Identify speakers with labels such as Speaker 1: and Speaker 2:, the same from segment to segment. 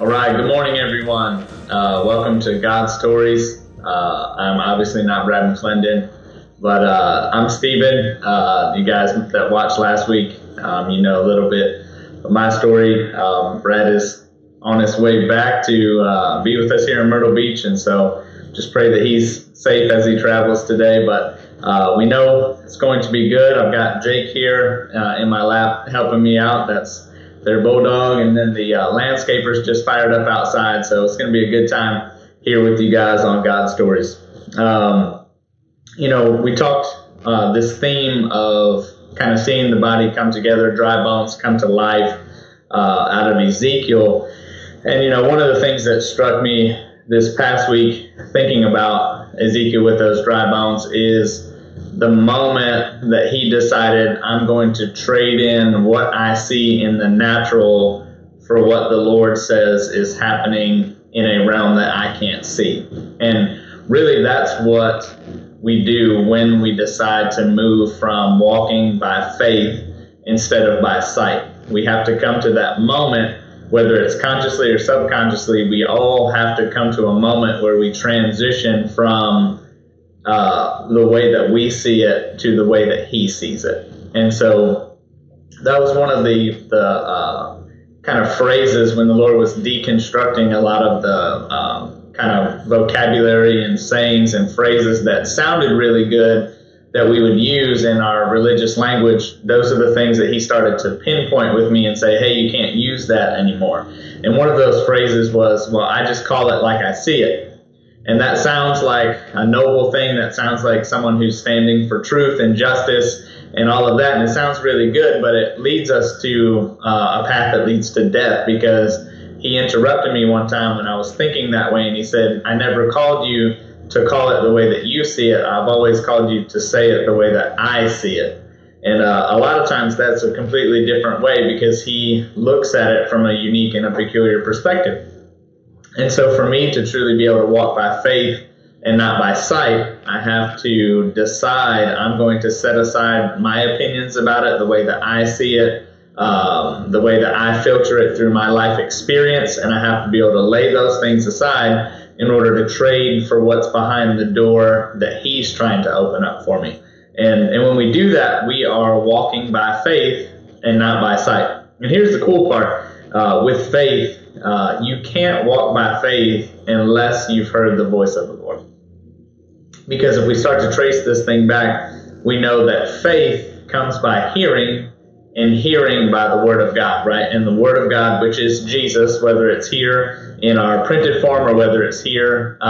Speaker 1: All right, good morning, everyone. Welcome to God Stories. I'm obviously not Brad McClendon, but I'm Stephen. You guys that watched last week, you know a little bit of my story. Brad is on his way back to be with us here in Myrtle Beach, and so just pray that he's safe as he travels today. But we know it's going to be good. I've got Jake here in my lap helping me out. That's their bulldog, and then the landscapers just fired up outside, so it's going to be a good time here with you guys on God Stories. You know, we talked this theme of kind of seeing the body come together, dry bones come to life out of Ezekiel. And, you know, one of the things that struck me this past week thinking about Ezekiel with those dry bones is the moment that he decided, I'm going to trade in what I see in the natural for what the Lord says is happening in a realm that I can't see. And really that's what we do when we decide to move from walking by faith instead of by sight. We have to come to that moment, whether it's consciously or subconsciously, we all have to come to a moment where we transition from the way that we see it to the way that he sees it. And so that was one of the kind of phrases when the Lord was deconstructing a lot of the kind of vocabulary and sayings and phrases that sounded really good that we would use in our religious language. Those are the things that he started to pinpoint with me and say, hey, you can't use that anymore. And one of those phrases was, well, I just call it like I see it. And that sounds like a noble thing. That sounds like someone who's standing for truth and justice and all of that. And it sounds really good, but it leads us to a path that leads to death, because he interrupted me one time when I was thinking that way. And he said, I never called you to call it the way that you see it. I've always called you to say it the way that I see it. And a lot of times that's a completely different way, because he looks at it from a unique and a peculiar perspective. And so for me to truly be able to walk by faith and not by sight, I have to decide I'm going to set aside my opinions about it, the way that I see it, the way that I filter it through my life experience, and I have to be able to lay those things aside in order to trade for what's behind the door that he's trying to open up for me. And when we do that, we are walking by faith and not by sight. And here's the cool part. With faith, you can't walk by faith unless you've heard the voice of the Lord. Because if we start to trace this thing back, we know that faith comes by hearing, and hearing by the Word of God, right? And the Word of God, which is Jesus, whether it's here in our printed form or whether it's here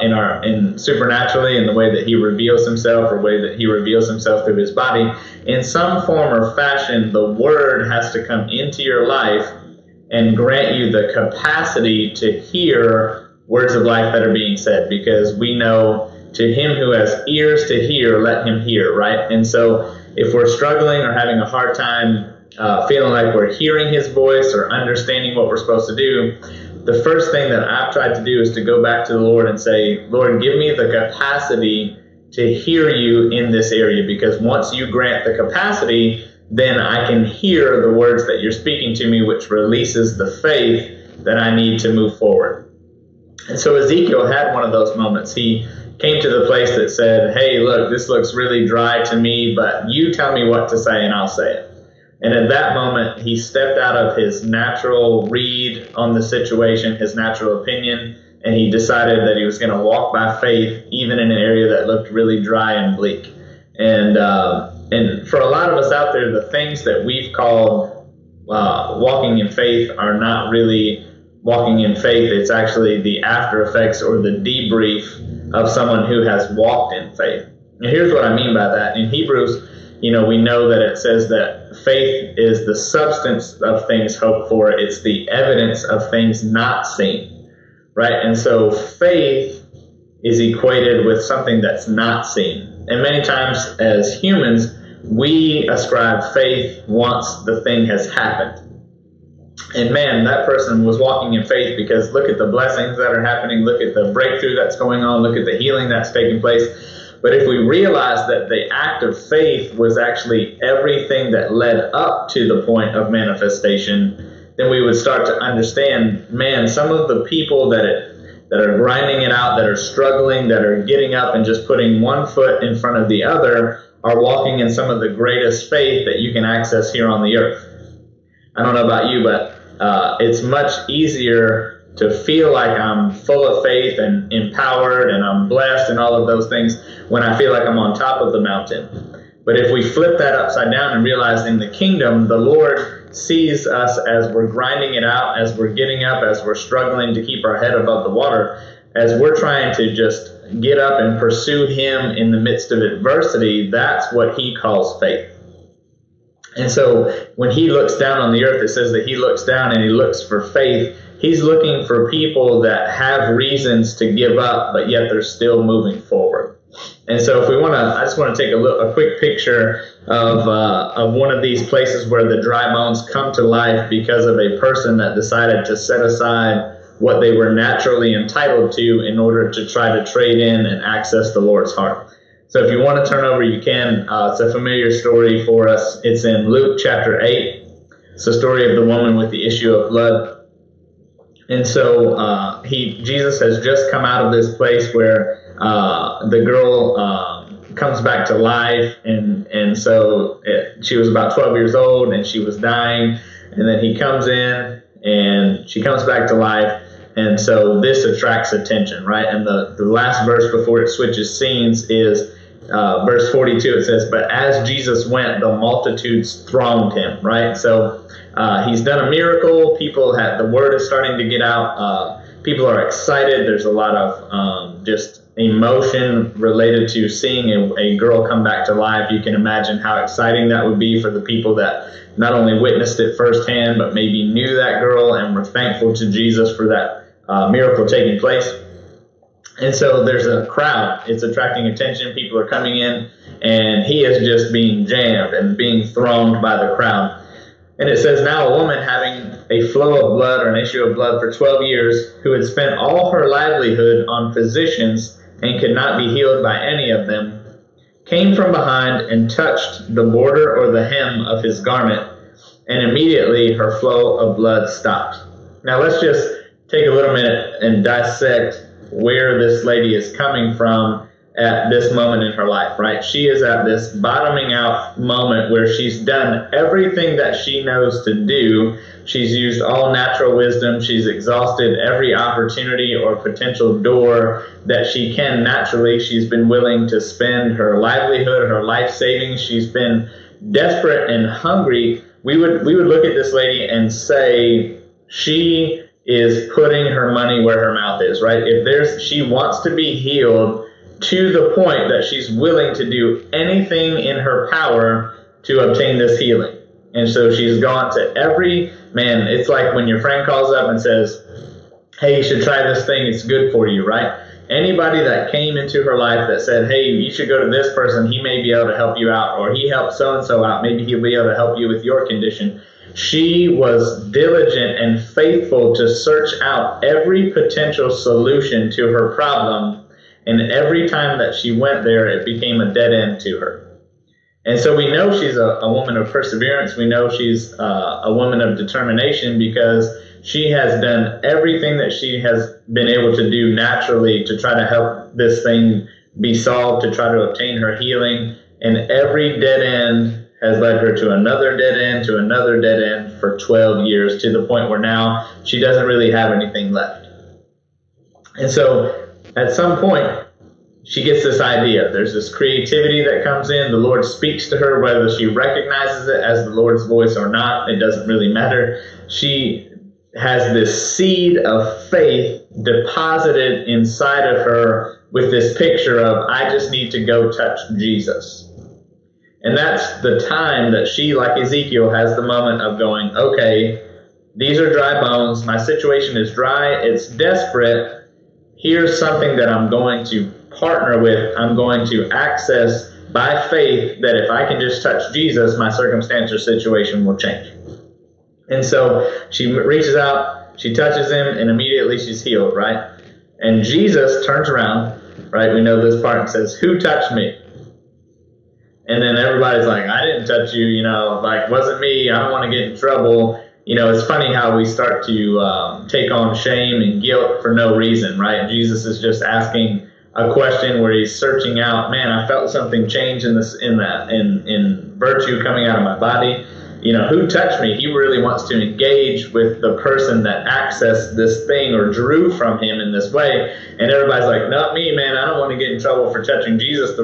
Speaker 1: in supernaturally in the way that he reveals himself or way that he reveals himself through his body, in some form or fashion, the Word has to come into your life and grant you the capacity to hear words of life that are being said, because we know to him who has ears to hear, let him hear, right? And so if we're struggling or having a hard time feeling like we're hearing his voice or understanding what we're supposed to do, the first thing that I've tried to do is to go back to the Lord and say, Lord, give me the capacity to hear you in this area, because once you grant the capacity, then I can hear the words that you're speaking to me, which releases the faith that I need to move forward. And so Ezekiel had one of those moments. He came to the place that said, hey, look, this looks really dry to me, but you tell me what to say and I'll say it. And at that moment, he stepped out of his natural read on the situation, his natural opinion, and he decided that he was going to walk by faith, even in an area that looked really dry and bleak. And for a lot of us out there, the things that we've called walking in faith are not really walking in faith. It's actually the after effects or the debrief of someone who has walked in faith. And here's what I mean by that. In Hebrews, you know, we know that it says that faith is the substance of things hoped for. It's the evidence of things not seen, right? And so faith is equated with something that's not seen. And many times as humans, we ascribe faith once the thing has happened. And man, that person was walking in faith because look at the blessings that are happening, look at the breakthrough that's going on, look at the healing that's taking place. But if we realize that the act of faith was actually everything that led up to the point of manifestation, then we would start to understand, man, some of the people that are grinding it out, that are struggling, that are getting up and just putting one foot in front of the other, are walking in some of the greatest faith that you can access here on the earth. I don't know about you, but it's much easier to feel like I'm full of faith and empowered and I'm blessed and all of those things when I feel like I'm on top of the mountain. But if we flip that upside down and realize in the kingdom, the Lord sees us as we're grinding it out, as we're getting up, as we're struggling to keep our head above the water, as we're trying to just get up and pursue Him in the midst of adversity, that's what He calls faith. And so when He looks down on the earth, it says that He looks down and He looks for faith. He's looking for people that have reasons to give up, but yet they're still moving forward. And so if we want to, I just want to take a quick picture of one of these places where the dry bones come to life because of a person that decided to set aside what they were naturally entitled to in order to try to trade in and access the Lord's heart. So if you want to turn over, you can. It's a familiar story for us. It's in Luke chapter 8. It's the story of the woman with the issue of blood. And so Jesus has just come out of this place where the girl comes back to life, and so she was about 12 years old and she was dying, and then He comes in and she comes back to life, and so this attracts attention, right? And the last verse before it switches scenes is verse 42. It says, "But as Jesus went, the multitudes thronged Him," right? So He's done a miracle. The word is starting to get out. People are excited. There's a lot of just emotion related to seeing a girl come back to life. You can imagine how exciting that would be for the people that not only witnessed it firsthand, but maybe knew that girl and were thankful to Jesus for that miracle taking place. And so there's a crowd. It's attracting attention. People are coming in, and He is just being jammed and being thronged by the crowd. And it says, "Now a woman having a flow of blood or an issue of blood for 12 years, who had spent all her livelihood on physicians and could not be healed by any of them, came from behind and touched the border or the hem of His garment, and immediately her flow of blood stopped." Now let's just take a little minute and dissect where this lady is coming from at this moment in her life, right? She is at this bottoming out moment where she's done everything that she knows to do. She's used all natural wisdom. She's exhausted every opportunity or potential door that she can naturally. She's been willing to spend her livelihood, her life savings. She's been desperate and hungry. We would look at this lady and say she is putting her money where her mouth is, right? She wants to be healed to the point that she's willing to do anything in her power to obtain this healing. And so she's gone to it's like when your friend calls up and says, "Hey, you should try this thing, it's good for you," right? Anybody that came into her life that said, "Hey, you should go to this person, he may be able to help you out," or "He helped so-and-so out, maybe he'll be able to help you with your condition." She was diligent and faithful to search out every potential solution to her problem. And every time that she went there, it became a dead end to her. And so we know she's a woman of perseverance. We know she's a woman of determination because she has done everything that she has been able to do naturally to try to help this thing be solved, to try to obtain her healing. And every dead end has led her to another dead end, to another dead end for 12 years, to the point where now she doesn't really have anything left. And so at some point, she gets this idea. There's this creativity that comes in. The Lord speaks to her, whether she recognizes it as the Lord's voice or not. It doesn't really matter. She has this seed of faith deposited inside of her with this picture of, I just need to go touch Jesus. And that's the time that she, like Ezekiel, has the moment of going, okay, these are dry bones. My situation is dry. It's desperate. Here's something that I'm going to partner with. I'm going to access by faith that if I can just touch Jesus, my circumstance or situation will change. And so she reaches out, she touches Him, and immediately she's healed, right? And Jesus turns around, right? We know this part and says, "Who touched me?" And then everybody's like, "I didn't touch you, wasn't me. I don't want to get in trouble." it's funny how we start to take on shame and guilt for no reason, right? Jesus is just asking a question where he's searching out, man, I felt something change in virtue coming out of my body. Who touched me? He really wants to engage with the person that accessed this thing or drew from him in this way. And everybody's like, not me, man. I don't want to get in trouble for touching Jesus.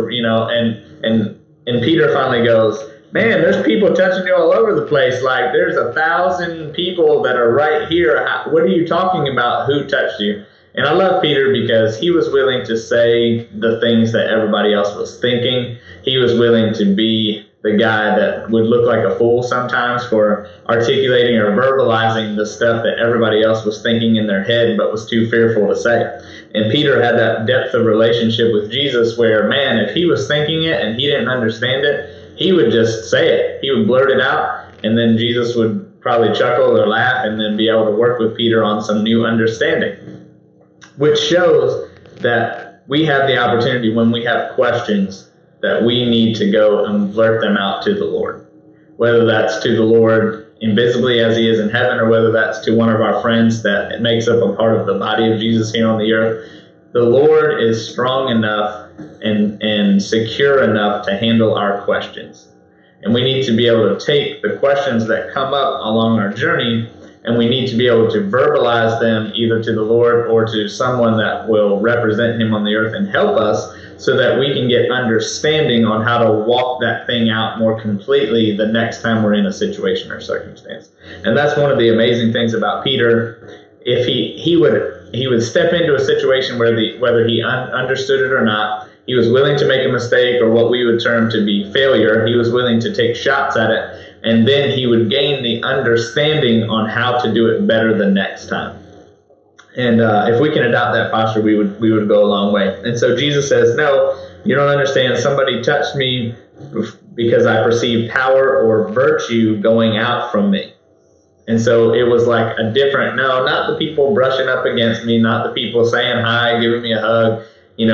Speaker 1: And Peter finally goes, man, there's people touching you all over the place. Like, there's 1,000 people that are right here. What are you talking about? Who touched you? And I love Peter because he was willing to say the things that everybody else was thinking. He was willing to be the guy that would look like a fool sometimes for articulating or verbalizing the stuff that everybody else was thinking in their head but was too fearful to say. And Peter had that depth of relationship with Jesus where, man, if he was thinking it and he didn't understand it, he would just say it. He would blurt it out, and then Jesus would probably chuckle or laugh and then be able to work with Peter on some new understanding, which shows that we have the opportunity when we have questions that we need to go and blurt them out to the Lord, whether that's to the Lord invisibly as he is in heaven, or whether that's to one of our friends that makes up a part of the body of Jesus here on the earth. The Lord is strong enough and secure enough to handle our questions. And we need to be able to take the questions that come up along our journey, and we need to be able to verbalize them either to the Lord or to someone that will represent him on the earth and help us, so that we can get understanding on how to walk that thing out more completely the next time we're in a situation or circumstance. And that's one of the amazing things about Peter. If he would step into a situation whether he understood it or not, he was willing to make a mistake, or what we would term to be failure. He was willing to take shots at it, and then he would gain the understanding on how to do it better the next time. And if we can adopt that posture, we would go a long way. And so Jesus says, no, you don't understand. Somebody touched me because I perceived power or virtue going out from me. And so it was like a different, no, not the people brushing up against me, not the people saying hi, giving me a hug,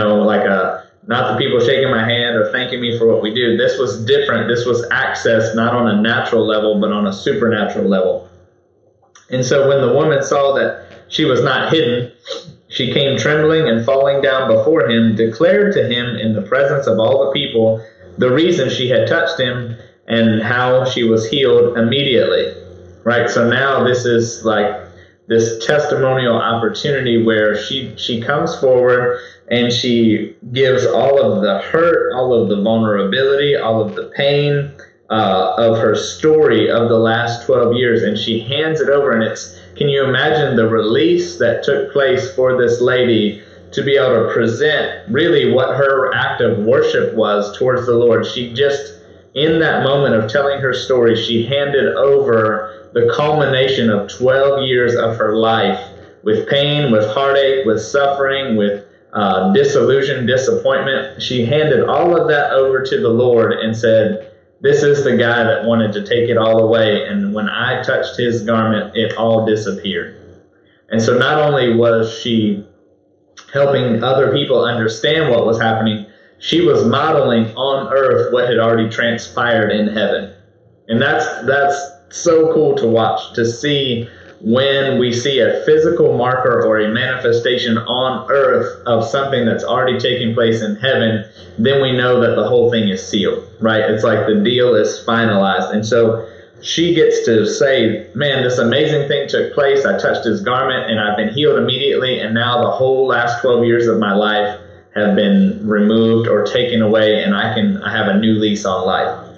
Speaker 1: not the people shaking my hand or thanking me for what we do. This was different. This was access not on a natural level, but on a supernatural level. And so when the woman saw that she was not hidden, she came trembling and falling down before him, declared to him in the presence of all the people the reason she had touched him and how she was healed immediately. Right? So now this is like this testimonial opportunity where she comes forward and she gives all of the hurt, all of the vulnerability, all of the pain of her story of the last 12 years, and she hands it over. And can you imagine the release that took place for this lady to be able to present really what her act of worship was towards the Lord? She just, in that moment of telling her story, she handed over the culmination of 12 years of her life with pain, with heartache, with suffering, with disillusion, disappointment. She handed all of that over to the Lord and said, this is the guy that wanted to take it all away, and when I touched his garment, it all disappeared. And so not only was she helping other people understand what was happening, she was modeling on earth what had already transpired in heaven. And that's so cool to watch, to see when we see a physical marker or a manifestation on earth of something that's already taking place in heaven, then we know that the whole thing is sealed, right? It's like the deal is finalized. And so she gets to say, man, this amazing thing took place. I touched his garment and I've been healed immediately. And now the whole last 12 years of my life have been removed or taken away, and I have a new lease on life.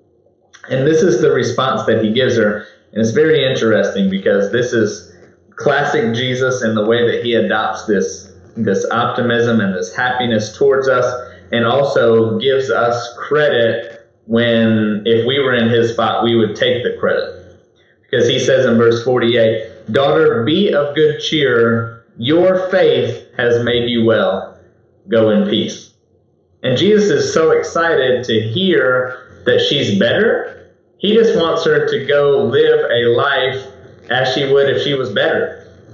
Speaker 1: And this is the response that he gives her. And it's very interesting because this is classic Jesus in the way that he adopts this optimism and this happiness towards us, and also gives us credit when, if we were in his spot, we would take the credit. Because he says in verse 48, daughter, be of good cheer. Your faith has made you well. Go in peace. And Jesus is so excited to hear that she's better. He just wants her to go live a life as she would if she was better.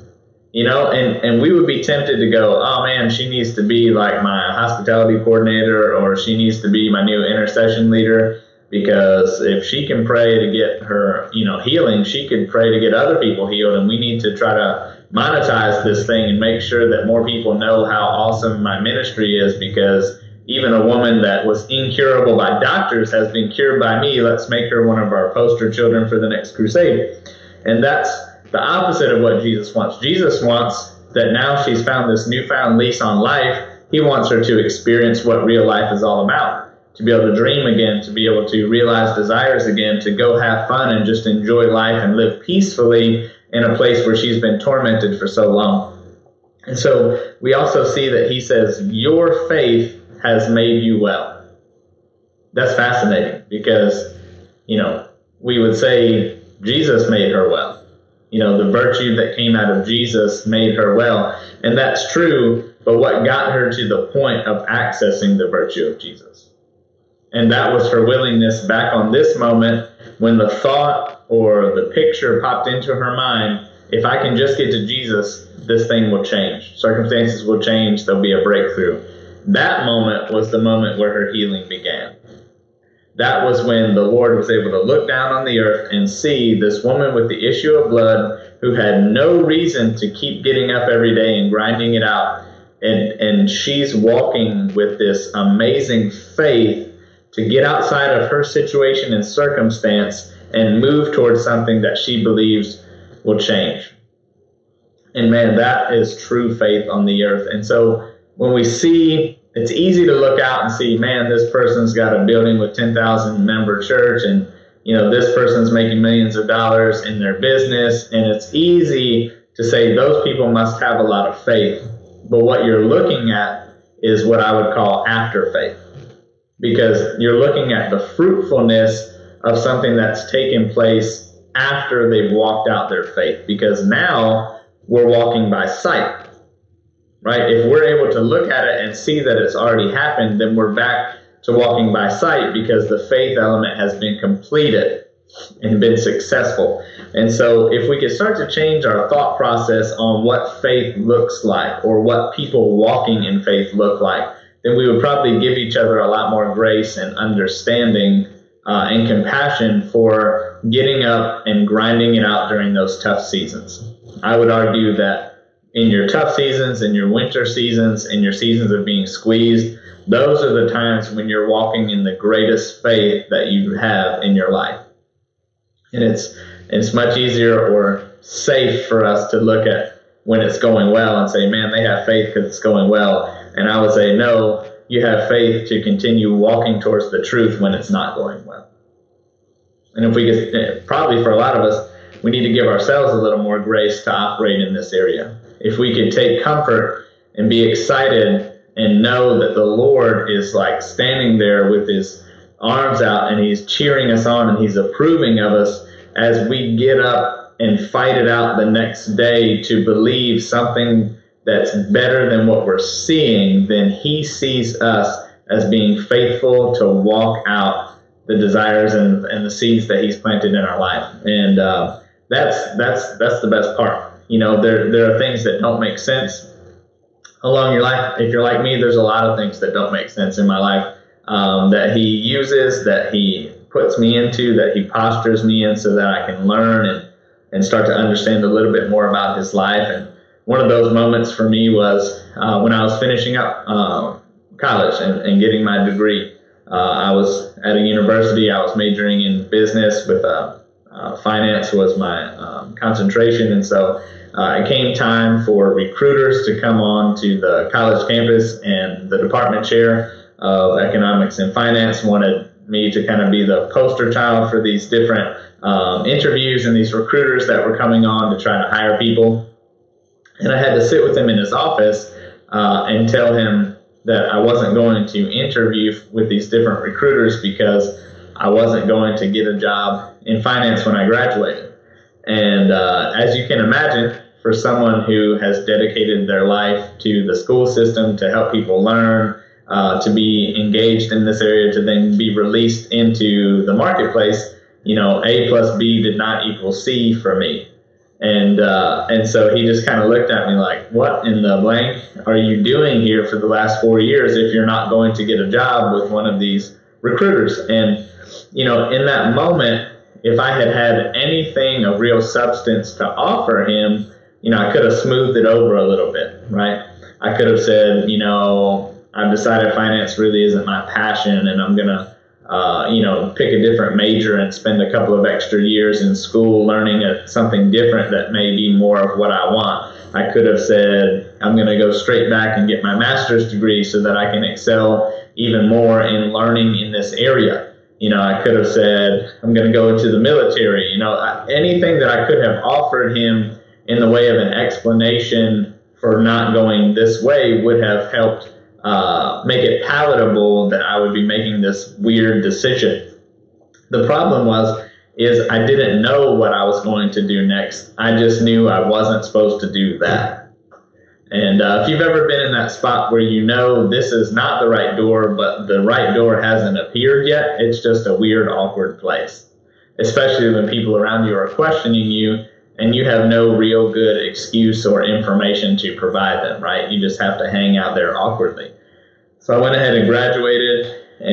Speaker 1: And we would be tempted to go, oh man, she needs to be like my hospitality coordinator, or she needs to be my new intercession leader. because if she can pray to get her, healing, she could pray to get other people healed. And we need to try to monetize this thing and make sure that more people know how awesome my ministry is, because even a woman that was incurable by doctors has been cured by me. Let's make her one of our poster children for the next crusade. And that's the opposite of what Jesus wants. Jesus wants that now she's found this newfound lease on life. He wants her to experience what real life is all about, to be able to dream again, to be able to realize desires again, to go have fun and just enjoy life and live peacefully in a place where she's been tormented for so long. And so we also see that he says, your faith has made you well. That's fascinating, because, we would say Jesus made her well. The virtue that came out of Jesus made her well. And that's true, but what got her to the point of accessing the virtue of Jesus? And that was her willingness back on this moment when the thought or the picture popped into her mind, if I can just get to Jesus, this thing will change. Circumstances will change. There'll be a breakthrough. That moment was the moment where her healing began. That was when the Lord was able to look down on the earth and see this woman with the issue of blood who had no reason to keep getting up every day and grinding it out. And she's walking with this amazing faith to get outside of her situation and circumstance and move towards something that she believes will change. And man, that is true faith on the earth. And so when we see, it's easy to look out and see, man, this person's got a building with 10,000 member church, and this person's making millions of dollars in their business, and it's easy to say those people must have a lot of faith. But what you're looking at is what I would call after faith, because you're looking at the fruitfulness of something that's taken place after they've walked out their faith, because now we're walking by sight. Right? If we're able to look at it and see that it's already happened, then we're back to walking by sight, because the faith element has been completed and been successful. And so if we could start to change our thought process on what faith looks like, or what people walking in faith look like, then we would probably give each other a lot more grace and understanding and compassion for getting up and grinding it out during those tough seasons. I would argue that in your tough seasons, in your winter seasons, in your seasons of being squeezed, those are the times when you're walking in the greatest faith that you have in your life. And it's much easier or safe for us to look at when it's going well and say, man, they have faith because it's going well. And I would say, no, you have faith to continue walking towards the truth when it's not going well. And if we could, probably for a lot of us, we need to give ourselves a little more grace to operate in this area. If we could take comfort and be excited and know that the Lord is like standing there with his arms out and he's cheering us on and he's approving of us as we get up and fight it out the next day to believe something that's better than what we're seeing, then he sees us as being faithful to walk out the desires and the seeds that he's planted in our life. And that's the best part. There are things that don't make sense along your life. If you're like me, there's a lot of things that don't make sense in my life that he uses, that he puts me into, that he postures me in so that I can learn and start to understand a little bit more about his life. And one of those moments for me was when I was finishing up college and getting my degree. I was at a university. I was majoring in business with finance was my concentration. And so it came time for recruiters to come on to the college campus, and the department chair of economics and finance wanted me to kind of be the poster child for these different interviews and these recruiters that were coming on to try to hire people. And I had to sit with him in his office and tell him that I wasn't going to interview with these different recruiters because I wasn't going to get a job in finance when I graduated. And as you can imagine, for someone who has dedicated their life to the school system to help people learn, to be engaged in this area, to then be released into the marketplace, A plus B did not equal C for me. And so he just kind of looked at me like, what in the blank are you doing here for the last 4 years if you're not going to get a job with one of these recruiters? And in that moment, if I had had anything of real substance to offer him, I could have smoothed it over a little bit, right? I could have said, I've decided finance really isn't my passion, and I'm going to, pick a different major and spend a couple of extra years in school learning something different that may be more of what I want. I could have said, I'm going to go straight back and get my master's degree so that I can excel even more in learning in this area. I could have said, I'm going to go into the military. Anything that I could have offered him in the way of an explanation for not going this way would have helped make it palatable that I would be making this weird decision. The problem is I didn't know what I was going to do next. I just knew I wasn't supposed to do that. And if you've ever been in that spot where this is not the right door, but the right door hasn't appeared yet, it's just a weird, awkward place, especially when people around you are questioning you and you have no real good excuse or information to provide them, right? You just have to hang out there awkwardly. So I went ahead and graduated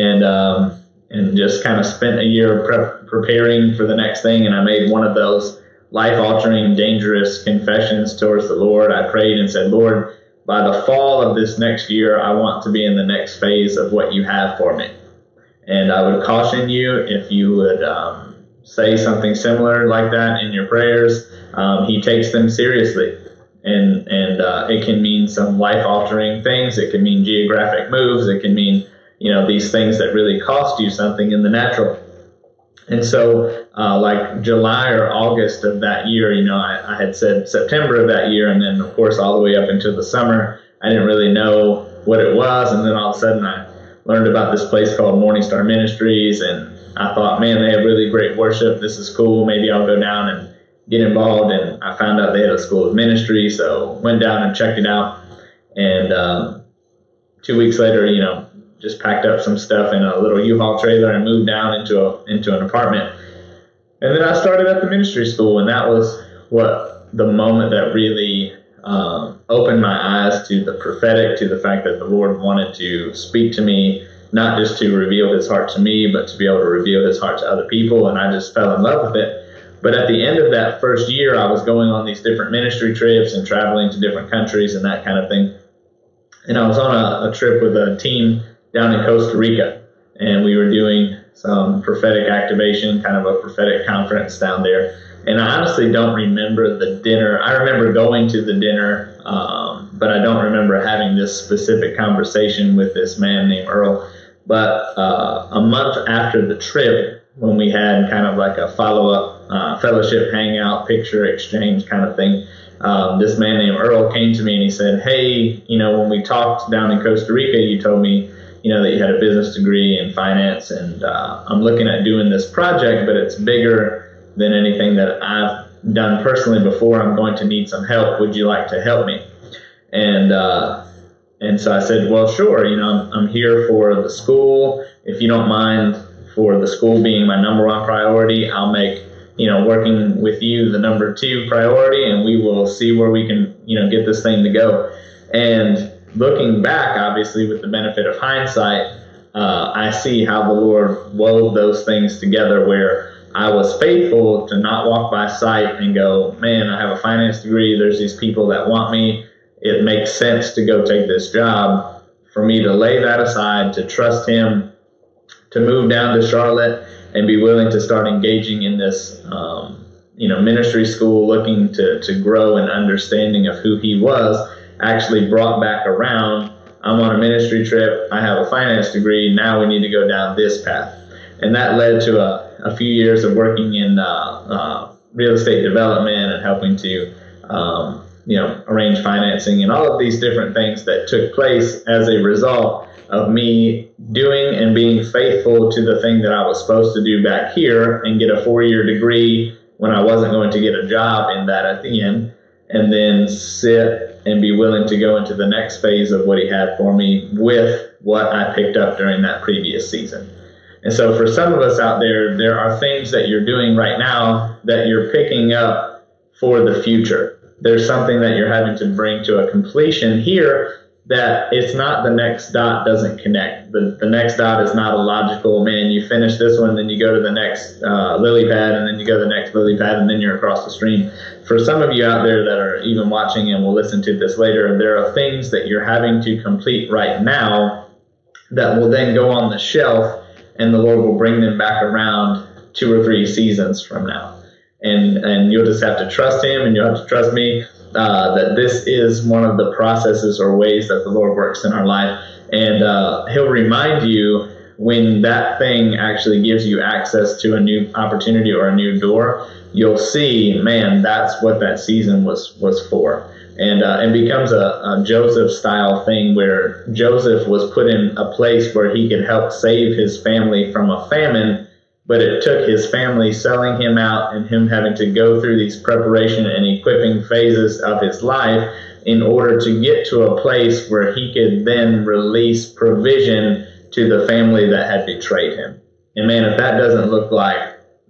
Speaker 1: and just kind of spent a year preparing for the next thing, and I made one of those life-altering, dangerous confessions towards the Lord. I prayed and said, Lord, by the fall of this next year, I want to be in the next phase of what you have for me. And I would caution you, if you would say something similar like that in your prayers, he takes them seriously. And it can mean some life-altering things. It can mean geographic moves. It can mean, these things that really cost you something in the natural. And so like July or August of that year, I had said September of that year. And then, of course, all the way up into the summer, I didn't really know what it was. And then all of a sudden I learned about this place called Morning Star Ministries. And I thought, man, they have really great worship. This is cool. Maybe I'll go down and get involved. And I found out they had a school of ministry. So went down and checked it out. And 2 weeks later, just packed up some stuff in a little U-Haul trailer and moved down into an apartment. And then I started at the ministry school, and that was the moment that really opened my eyes to the prophetic, to the fact that the Lord wanted to speak to me, not just to reveal his heart to me, but to be able to reveal his heart to other people, and I just fell in love with it. But at the end of that first year, I was going on these different ministry trips and traveling to different countries and that kind of thing. And I was on a trip with a team down in Costa Rica, and we were doing some prophetic activation, kind of a prophetic conference down there. And I honestly don't remember the dinner. I remember going to the dinner, but I don't remember having this specific conversation with this man named Earl. But a month after the trip, when we had kind of like a follow-up fellowship hangout, picture exchange kind of thing, this man named Earl came to me and he said, hey, when we talked down in Costa Rica, you told me that you had a business degree in finance, and I'm looking at doing this project, but it's bigger than anything that I've done personally before. I'm going to need some help. Would you like to help me? And so I said, well, sure. I'm here for the school. If you don't mind, for the school being my number one priority, I'll make, working with you the number two priority, and we will see where we can, get this thing to go. And looking back, obviously, with the benefit of hindsight, I see how the Lord wove those things together where I was faithful to not walk by sight and go, man, I have a finance degree. There's these people that want me. It makes sense to go take this job. For me to lay that aside, to trust him, to move down to Charlotte and be willing to start engaging in this, ministry school, looking to grow an understanding of who he was, actually brought back around. I'm on a ministry trip. I have a finance degree. Now we need to go down this path. And that led to a few years of working in real estate development and helping to, arrange financing and all of these different things that took place as a result of me doing and being faithful to the thing that I was supposed to do back here and get a 4-year degree when I wasn't going to get a job in that at the end, and then sit and be willing to go into the next phase of what he had for me with what I picked up during that previous season. And so for some of us out there, there are things that you're doing right now that you're picking up for the future. There's something that you're having to bring to a completion here that it's not the next dot doesn't connect. The next dot is not a logical, man, you finish this one, then you go to the next lily pad, and then you go to the next lily pad, and then you're across the stream. For some of you out there that are even watching and will listen to this later, there are things that you're having to complete right now that will then go on the shelf, and the Lord will bring them back around 2 or 3 seasons from now. And you'll just have to trust Him, and you'll have to trust me that this is one of the processes or ways that the Lord works in our life. And He'll remind you when that thing actually gives you access to a new opportunity or a new door. You'll see, man, that's what that season was for. And it becomes a Joseph-style thing where Joseph was put in a place where he could help save his family from a famine, but it took his family selling him out and him having to go through these preparation and equipping phases of his life in order to get to a place where he could then release provision to the family that had betrayed him. And man, if that doesn't look like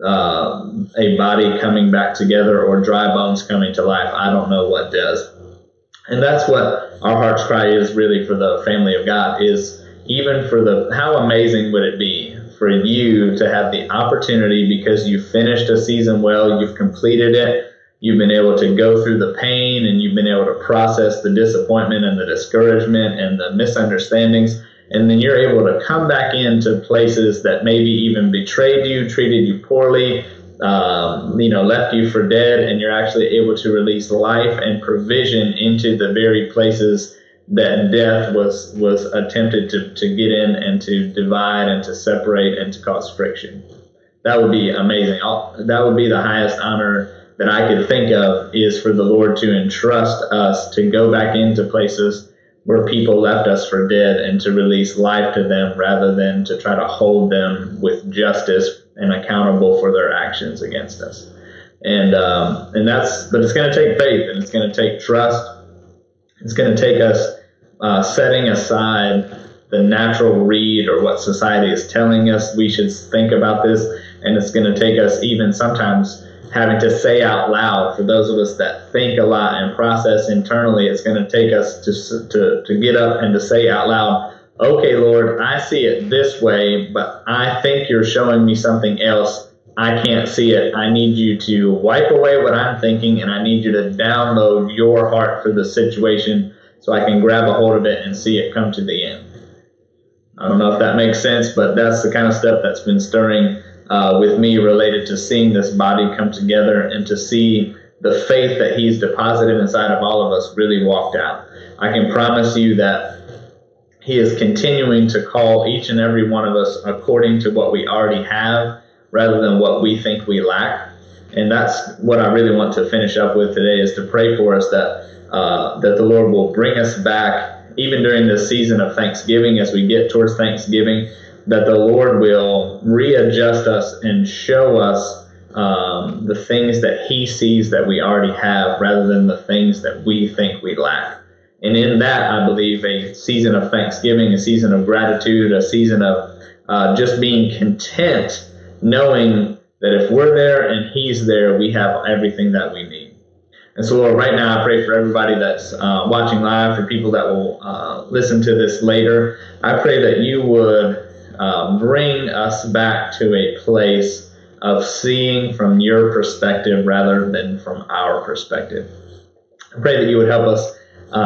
Speaker 1: a body coming back together or dry bones coming to life, I don't know what does. And that's what our heart's cry is really for the family of God, is even for how amazing would it be for you to have the opportunity, because you finished a season well, you've completed it, you've been able to go through the pain, and you've been able to process the disappointment and the discouragement and the misunderstandings, and then you're able to come back into places that maybe even betrayed you, treated you poorly, left you for dead, and you're actually able to release life and provision into the very places that death was attempted to get in and to divide and to separate and to cause friction. That would be amazing. That would be the highest honor that I could think of, is for the Lord to entrust us to go back into places where people left us for dead and to release life to them, rather than to try to hold them with justice and accountable for their actions against us. But it's going to take faith, and it's going to take trust. It's going to take us setting aside the natural read or what society is telling us we should think about this, and it's going to take us even sometimes having to say out loud. For those of us that think a lot and process internally, it's going to take us to get up and to say out loud, okay, Lord, I see it this way, but I think you're showing me something else. I can't see it. I need you to wipe away what I'm thinking, and I need you to download your heart for the situation so I can grab a hold of it and see it come to the end. I don't know if that makes sense, but that's the kind of stuff that's been stirring with me, related to seeing this body come together and to see the faith that He's deposited inside of all of us really walked out. I can promise you that He is continuing to call each and every one of us according to what we already have, rather than what we think we lack. And that's what I really want to finish up with today, is to pray for us that the Lord will bring us back, even during this season of Thanksgiving, as we get towards Thanksgiving, that the Lord will readjust us and show us the things that He sees that we already have, rather than the things that we think we lack. And in that, I believe a season of Thanksgiving, a season of gratitude, a season of just being content, knowing that if we're there and He's there, we have everything that we need. And so, Lord, right now I pray for everybody that's watching live, for people that will listen to this later. I pray that You would bring us back to a place of seeing from Your perspective rather than from our perspective. I pray that You would help us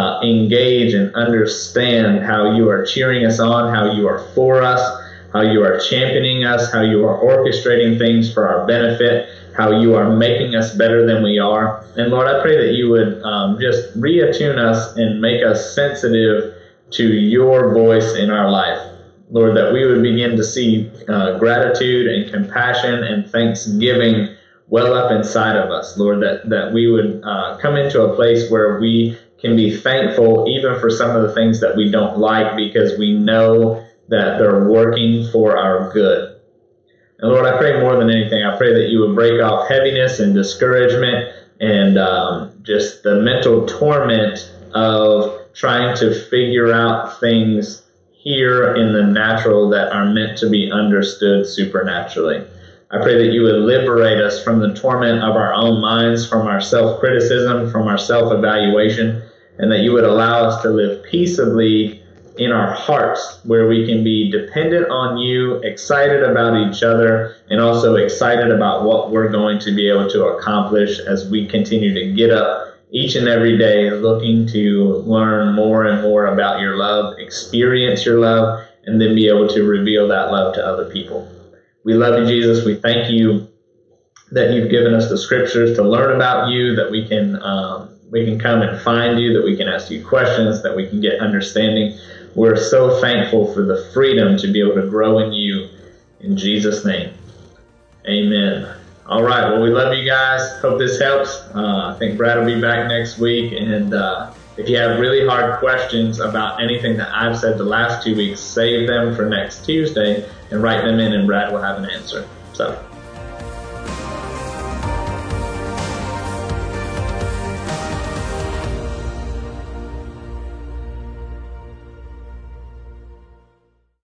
Speaker 1: engage and understand how You are cheering us on, how You are for us, how You are championing us, how You are orchestrating things for our benefit, how You are making us better than we are. And Lord, I pray that You would just reattune us and make us sensitive to Your voice in our life. Lord, that we would begin to see gratitude and compassion and thanksgiving well up inside of us. Lord, that we would come into a place where we can be thankful even for some of the things that we don't like, because we know that they're working for our good. And Lord, I pray more than anything, I pray that You would break off heaviness and discouragement and just the mental torment of trying to figure out things here in the natural that are meant to be understood supernaturally. I pray that You would liberate us from the torment of our own minds, from our self-criticism, from our self-evaluation, and that you would allow us to live peaceably in our hearts, where we can be dependent on you, excited about each other, and also excited about what we're going to be able to accomplish as we continue to get up each and every day looking to learn more and more about your love, experience your love, and then be able to reveal that love to other people. We love you, Jesus. We thank you that you've given us the scriptures to learn about you, that we can come and find you, that we can ask you questions, that we can get understanding. We're so thankful for the freedom to be able to grow in you. In Jesus' name, amen. All right, well, we love you guys. Hope this helps. I think Brad will be back next week. And if you have really hard questions about anything that I've said the last 2 weeks, save them for next Tuesday and write them in, and Brad will have an answer. So